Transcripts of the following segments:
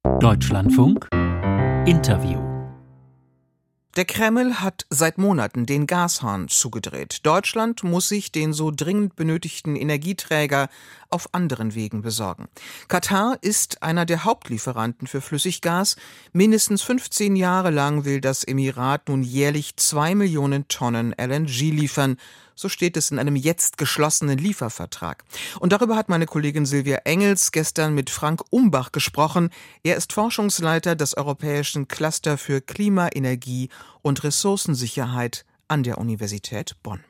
Deutschlandfunk Interview. Der Kreml hat seit Monaten den Gashahn zugedreht. Deutschland muss sich den so dringend benötigten Energieträger auf anderen Wegen besorgen. Katar ist einer der Hauptlieferanten für Flüssiggas. Mindestens 15 Jahre lang will das Emirat nun jährlich 2 Millionen Tonnen LNG liefern. So steht es in einem jetzt geschlossenen Liefervertrag. Und darüber hat meine Kollegin Silvia Engels gestern mit Frank Umbach gesprochen. Er ist Forschungsleiter des Europäischen Cluster für Klima, Energie und Ressourcensicherheit an der Universität Bonn.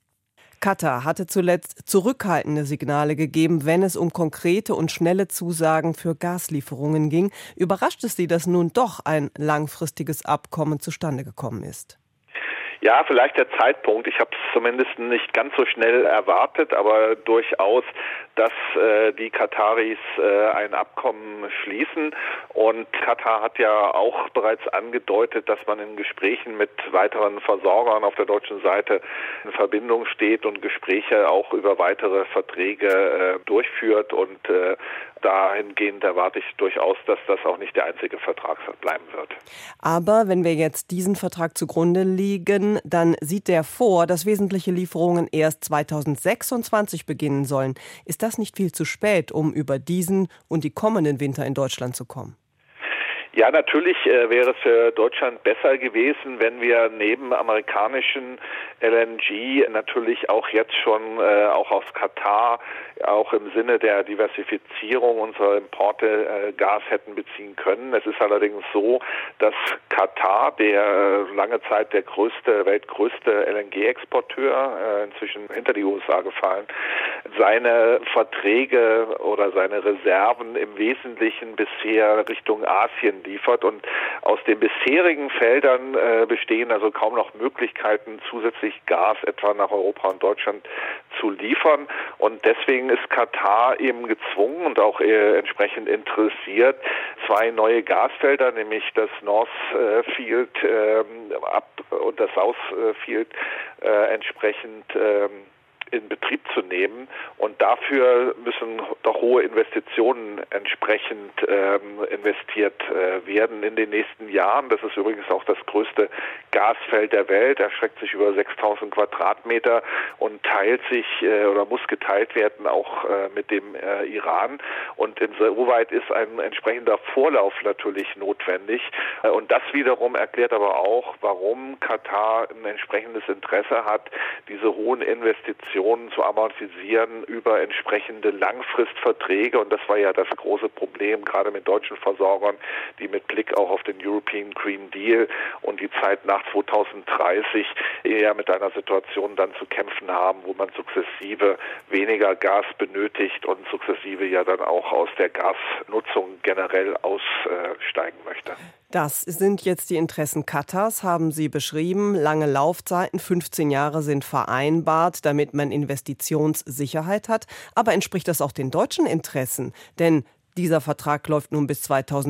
Katar hatte zuletzt zurückhaltende Signale gegeben, wenn es um konkrete und schnelle Zusagen für Gaslieferungen ging. Überrascht es Sie, dass nun doch ein langfristiges Abkommen zustande gekommen ist? Ja, vielleicht der Zeitpunkt. Ich habe es zumindest nicht ganz so schnell erwartet, aber durchaus, dass die Kataris ein Abkommen schließen. Und Katar hat ja auch bereits angedeutet, dass man in Gesprächen mit weiteren Versorgern auf der deutschen Seite in Verbindung steht und Gespräche auch über weitere Verträge durchführt. Und dahingehend erwarte ich durchaus, dass das auch nicht der einzige Vertrag bleiben wird. Aber wenn wir jetzt diesen Vertrag zugrunde liegen, dann sieht der vor, dass wesentliche Lieferungen erst 2026 beginnen sollen. Ist das nicht viel zu spät, um über diesen und die kommenden Winter in Deutschland zu kommen? Ja, natürlich wäre es für Deutschland besser gewesen, wenn wir neben amerikanischen LNG natürlich auch jetzt schon auch aus Katar, auch im Sinne der Diversifizierung unserer Importe Gas hätten beziehen können. Es ist allerdings so, dass Katar, der lange Zeit der weltgrößte LNG-Exporteur, inzwischen hinter die USA gefallen, seine Verträge oder seine Reserven im Wesentlichen bisher Richtung Asien liefert und aus den bisherigen Feldern bestehen also kaum noch Möglichkeiten, zusätzlich Gas etwa nach Europa und Deutschland zu liefern, und deswegen ist Katar eben gezwungen und auch entsprechend interessiert, 2 neue Gasfelder, nämlich das North Field und das South Field entsprechend in Betrieb zu nehmen, und dafür müssen doch hohe Investitionen entsprechend investiert werden in den nächsten Jahren. Das ist übrigens auch das größte Gasfeld der Welt, erstreckt sich über 6.000 Quadratmeter und teilt sich oder muss geteilt werden auch mit dem Iran, und insoweit ist ein entsprechender Vorlauf natürlich notwendig, und das wiederum erklärt aber auch, warum Katar ein entsprechendes Interesse hat, diese hohen Investitionen zu amortisieren über entsprechende Langfristverträge. Und das war ja das große Problem, gerade mit deutschen Versorgern, die mit Blick auch auf den European Green Deal und die Zeit nach 2030 eher mit einer Situation dann zu kämpfen haben, wo man sukzessive weniger Gas benötigt und sukzessive ja dann auch aus der Gasnutzung generell aussteigen möchte. Das sind jetzt die Interessen Katars, haben Sie beschrieben. Lange Laufzeiten, 15 Jahre sind vereinbart, damit man Investitionssicherheit hat. Aber entspricht das auch den deutschen Interessen? Denn dieser Vertrag läuft nun bis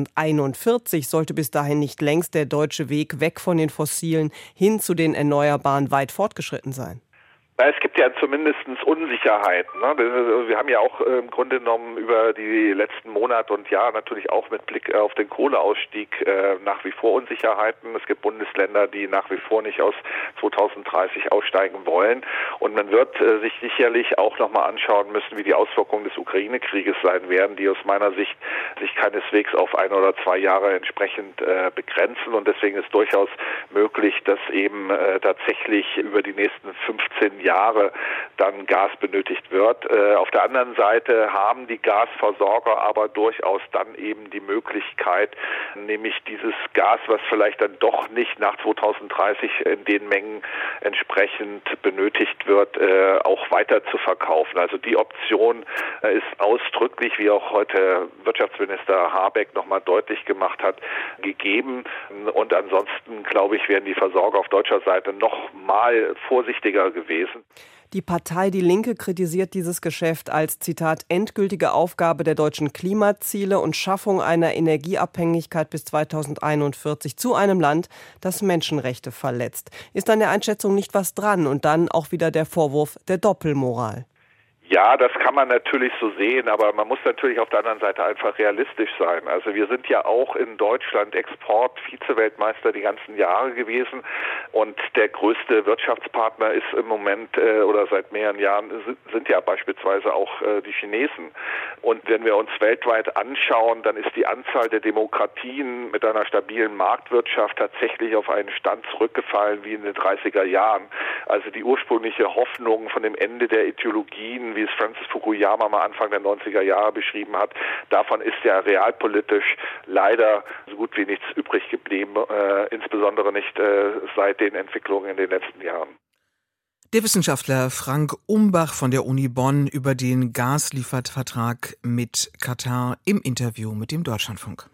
2041. Sollte bis dahin nicht längst der deutsche Weg weg von den Fossilen hin zu den Erneuerbaren weit fortgeschritten sein? Es gibt ja zumindest Unsicherheiten. Ne? Wir haben ja auch im Grunde genommen über die letzten Monate und Jahre natürlich auch mit Blick auf den Kohleausstieg nach wie vor Unsicherheiten. Es gibt Bundesländer, die nach wie vor nicht aus 2030 aussteigen wollen. Und man wird sich sicherlich auch nochmal anschauen müssen, wie die Auswirkungen des Ukraine-Krieges sein werden, die aus meiner Sicht sich keineswegs auf 1 oder 2 Jahre entsprechend begrenzen. Und deswegen ist durchaus möglich, dass eben tatsächlich über die nächsten 15 Jahre dann Gas benötigt wird. Auf der anderen Seite haben die Gasversorger aber durchaus dann eben die Möglichkeit, nämlich dieses Gas, was vielleicht dann doch nicht nach 2030 in den Mengen entsprechend benötigt wird, auch weiter zu verkaufen. Also die Option ist ausdrücklich, wie auch heute Wirtschaftsminister Habeck nochmal deutlich gemacht hat, gegeben. Und ansonsten, glaube ich, wären die Versorger auf deutscher Seite noch mal vorsichtiger gewesen. Die Partei Die Linke kritisiert dieses Geschäft als, Zitat, endgültige Aufgabe der deutschen Klimaziele und Schaffung einer Energieabhängigkeit bis 2041 zu einem Land, das Menschenrechte verletzt. Ist an der Einschätzung nicht was dran? Und dann auch wieder der Vorwurf der Doppelmoral. Ja, das kann man natürlich so sehen, aber man muss natürlich auf der anderen Seite einfach realistisch sein. Also wir sind ja auch in Deutschland Export-Vize-Weltmeister die ganzen Jahre gewesen und der größte Wirtschaftspartner ist im Moment oder seit mehreren Jahren sind ja beispielsweise auch die Chinesen. Und wenn wir uns weltweit anschauen, dann ist die Anzahl der Demokratien mit einer stabilen Marktwirtschaft tatsächlich auf einen Stand zurückgefallen wie in den 30er Jahren. Also die ursprüngliche Hoffnung von dem Ende der Ideologien, wie es Francis Fukuyama mal Anfang der 90er Jahre beschrieben hat, davon ist ja realpolitisch leider so gut wie nichts übrig geblieben, insbesondere nicht seit den Entwicklungen in den letzten Jahren. Der Wissenschaftler Frank Umbach von der Uni Bonn über den Gasliefervertrag mit Katar im Interview mit dem Deutschlandfunk.